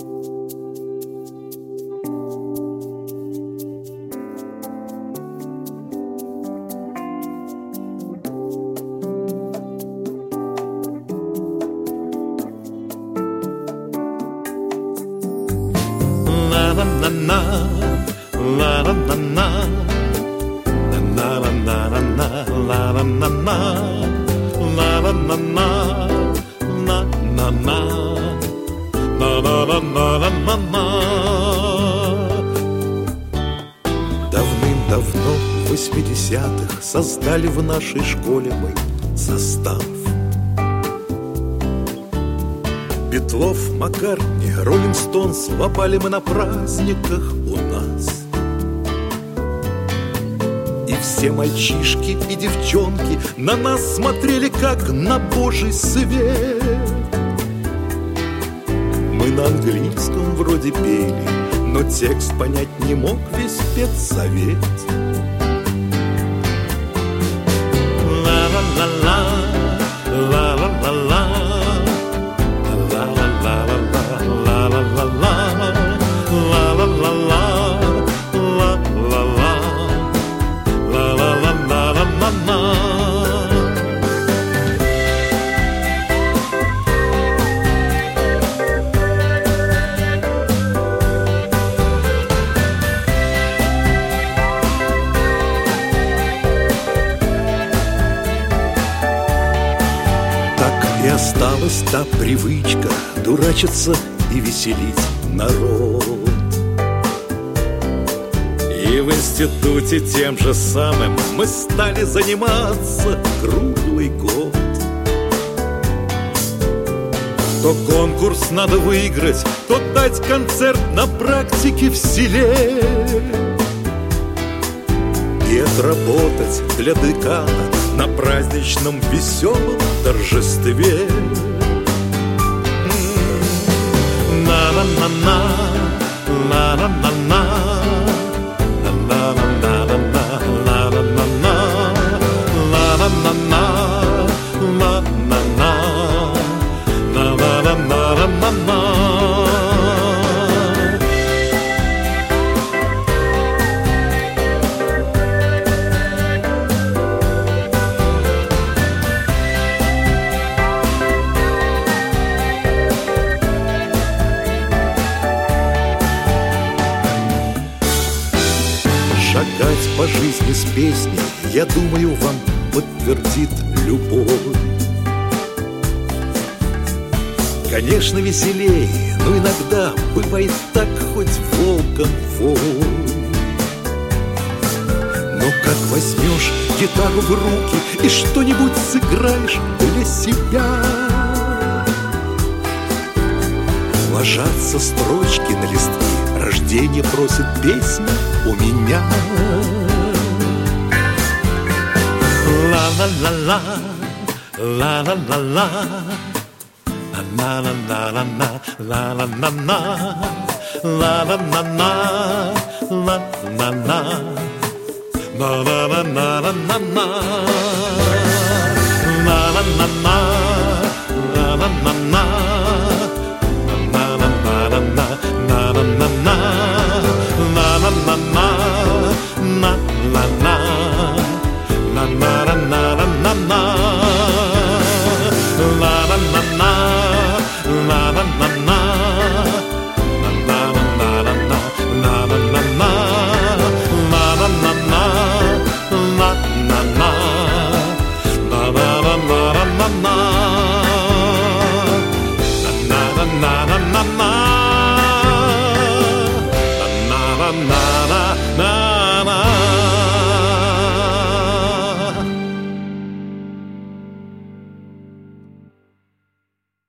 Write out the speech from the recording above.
Давным-давно в 80-х создали в нашей школе мы состав. Битлов, Маккартни, Роллинг Стоунс лопали мы на праздниках у нас. И все мальчишки и девчонки на нас смотрели, как на Божий свет. Мы на английском вроде пели, но текст понять не мог весь педсовет. Ла-ла-ла-ла, ла-ла-ла-ла, и осталась та привычка дурачиться и веселить народ. И в институте тем же самым мы стали заниматься круглый год. То конкурс надо выиграть, то дать концерт на практике в селе и отработать для декана на праздничном веселом торжестве. На-на-на-на, на-на-на-на, на-на-на-на, на-на-на-на, на-на-на-на, на-на-на-на. Шагать по жизни с песней, я думаю, вам подтвердит любовь. Конечно, веселее, но иногда бывает так, хоть волком вой. Но как возьмешь гитару в руки и что-нибудь сыграешь для себя, ложатся строчки на листки, рождение просит песни у меня. Ла-ла-ла-ла, ла-ла-ла-ла, ла-ла-ла-ла-ла, ла-ла-ла-ла, ла-ла-ла-ла, ла-ла-ла, ла-ла-ла-ла-ла-ла, ла-ла-ла-ла.